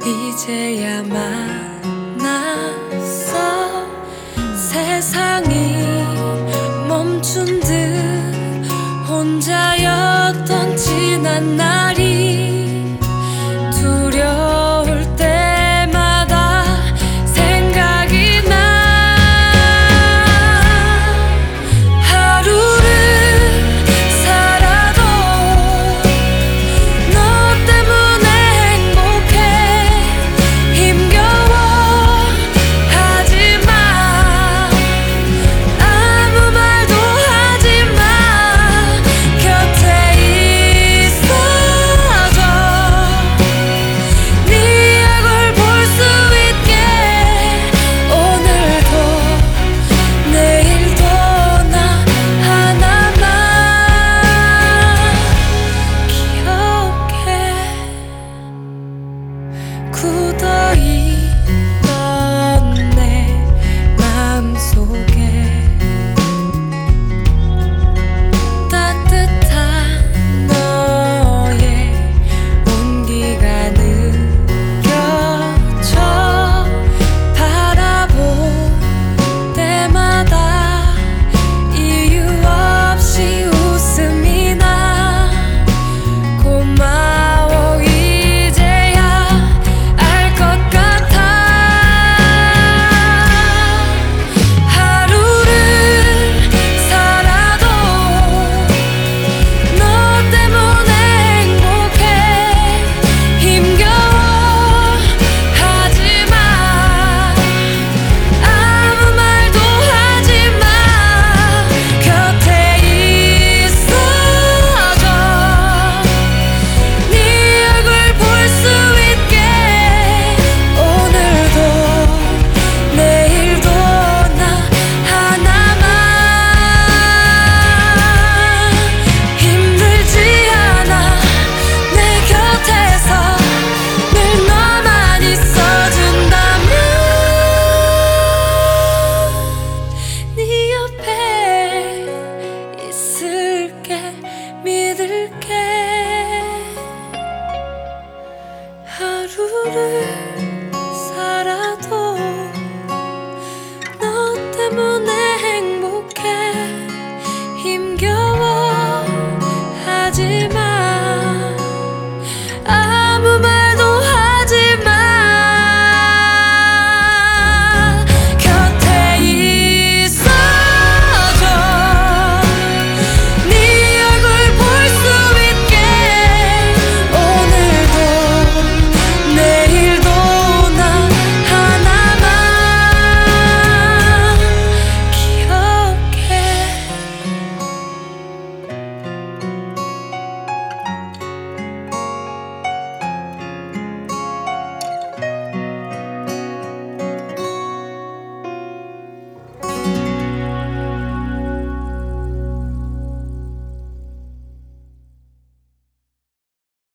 이제야 만났어. 세상이 멈춘 듯 혼자였던 지난 날이 두려울 때마다 생각이 나. 하루를 살아도 너 때문에 행복해. 힘겨워 하지마. 아무 말도 하지마. 곁에 있어줘. 네 얼굴 볼 수 있게. 오늘도 내일도 나 하나만 기억해. 굳어있던 내 마음속에 따뜻한 너의 온기가 느껴져. 바라볼 때마다 이유 없이 웃음이 나. 고마워 이제야 알 것 같아. 하루를 살아도 너 때문에 행복해. 힘겨워 하지마. 아무 말도 하지마. 곁에 있어줘. 네 얼굴 볼 수 있게. 오늘도 내일도 나 하나만. 힘들지 않아 내 곁에서 늘 너만 있어준다면. 네 옆에 있을게. 믿을게. 하루를